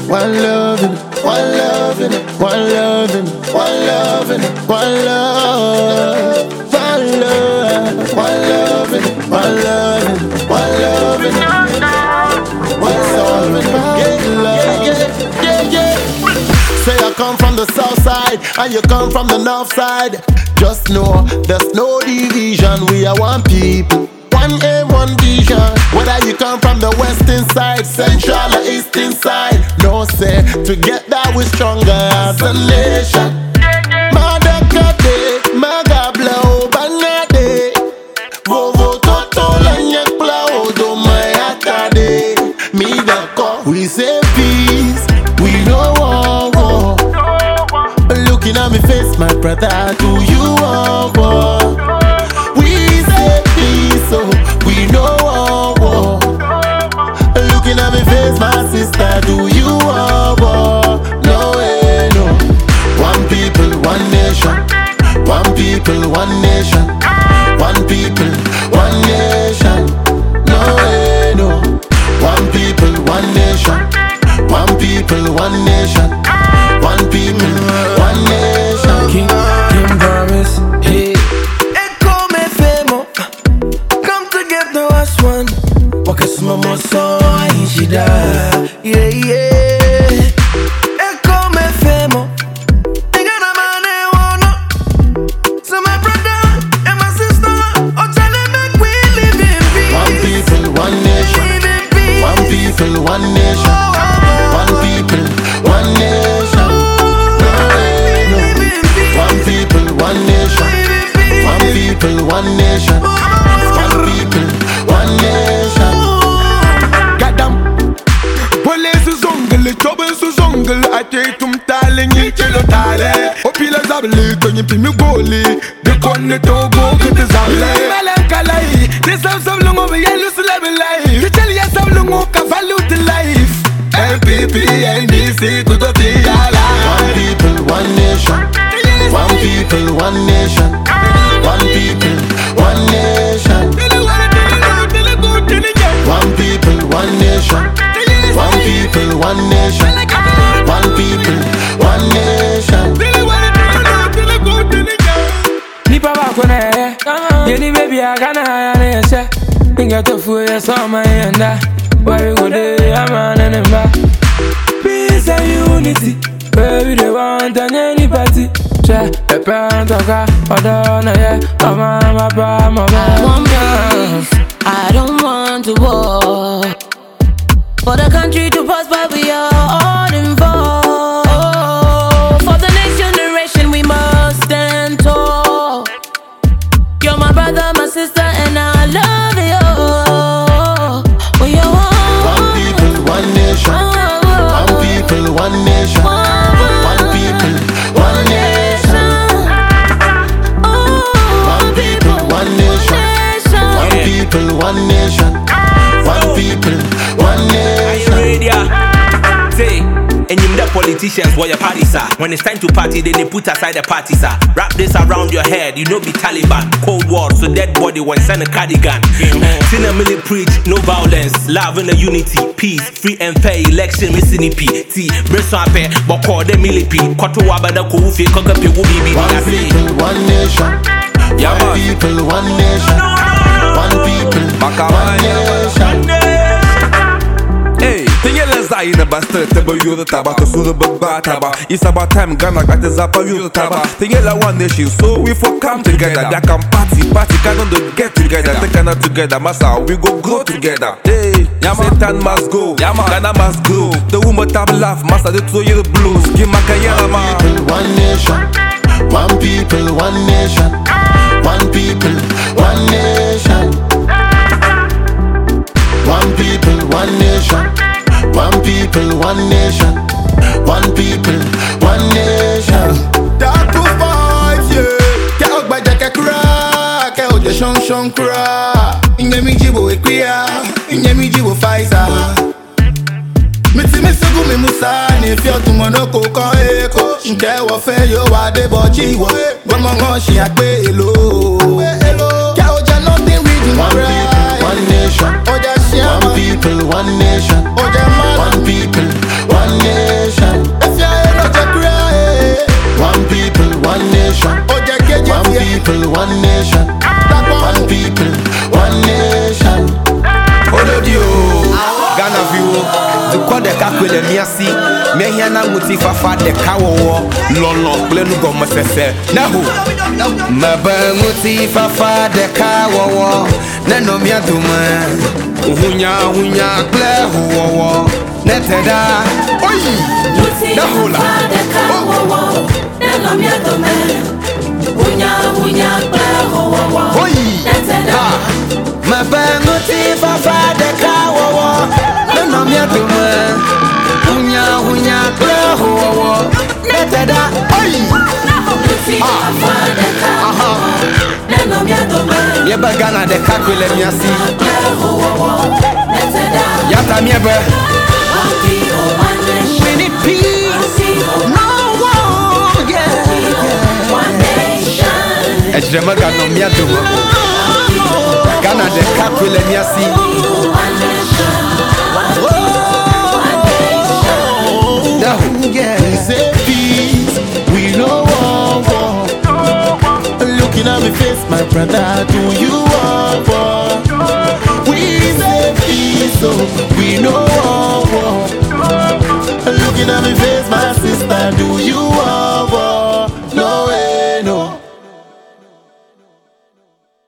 one loving, one loving, one loving, one loving, one love, one love, one loving, one loving, one loving, one loving, yeah. Say I come from the south side and you come from the north side. Just know there's no division. We are one people, one aim, one vision. Whether you come from the western side, central or eastern side, no say together we're stronger as a nation. Madakade, magabla, bangade, vovo toto lanyek plau do mayatade. Midako, we say peace, we know war. Looking at me face, my brother, do you want war? We say peace, so we know war. Looking at me face, my sister, do you want war? No way, no. One people, one nation. One people, one nation. One people, one nation. No way, no. One people, one nation. One people, one nation. One people, one nation. King Promise, hey. Echo me femo, come together as one. Walk a small more so I should die. Yeah, yeah. Echo me femo. I got a man I wanna. So my brother and my sister, oh Charlie, make we live in peace. One people, one nation. One people, one nation. One people, one nation. No way, no. One people, one nation. One people, one nation. One people, one nation. Gadam Police zongele, chobe su zongele. Ate tum tale, nyi chelo tale. Opila zabele, konye pimi goli. De konne togo kete zabele. Melankalai, de sam lungo be yelu sulebe life. De cheli ya sam lungo ka value the life. MPP, NDC, kutoti ala. One people, one nation. One people, one nation. One people, one nation. One people, one nation. One people, one nation. One people, one nation. Nipa bakone, yeni baby agana ya nese. Inga tofu ya soma yenda. Why we go there, I'm on an ember. Peace and unity, baby they want on any party. Share a parent of God, or done, yeah, oh mama, mama, I want peace, I don't want to war. For the country to prosper, we are all involved. For the next generation, we must stand tall. You're my brother, my sister, and I love you. We are one people, one nation. One people, one nation. One people, one nation. One people, one nation. One people, one nation. One people, one nation. Are you ready? Say, and you the politicians where your parties are. When it's time to party, then they put aside the parties are. Wrap this around your head, you know be Taliban. Cold War, so dead body when send a cardigan. Sinner Millie preach, no violence, love and a unity, peace, free and fair election, missing EP. T, Bresson Ape, Boko de Millipi, Koto Wabada Koufi, Kokapi Wubi, one people, one nation. One people, one nation. One people, one nation. Hey, tingele za ina basta tebo yuru taba to suru bagba taba. It's about time Ghana got the zapa yuru taba. Tingele one nation, so we for come together. They can party, cannot get together. They cannot together, massa we go grow together. Hey, Satan must go, Ghana must grow. The woman tab laugh, massa the two year blues. Give my kayana man. One nation, one people, one nation. One people, one nation. One people, one nation. One people, one nation. One people, one nation. Dark to fight, yeah. Ke ogba jake kura, ke oje shon kura. Inye mi jibo ekwia, inye mi jibo Pfizer. Miti mi sugu mi musa ni fi otumono ko kan eko. Nke wo fe yo wa de boji wo. Gomo ngon shi agbe elo. Ke oje nothing reading one people, one nation. One people, one nation. One people, one nation. the call the cakwele miasi, Mehiana Muti Fafa the Kawo, Lolo, Blenugo Masese, Nahu, Maba Muti Fafa the Kawo, Nanomia Duma, Hunya, Blehu, Neteda, Oi, Nahula, Nanomia Duma, Hunya, Blehu, Oi, Maba Muti Fafa the Kawo, Nanomia Duma, Hunya, Blehu, Neteda, Oi. Yeba Ghana de kakwele miasi Yata miebe We need peace No war Ejrema Ghana miadumo Ghana de kakwele miasi We say peace, we no want war. Looking at me face, my brother, do you want war? We say peace, so we no want war. Looking at me face, my sister, do you want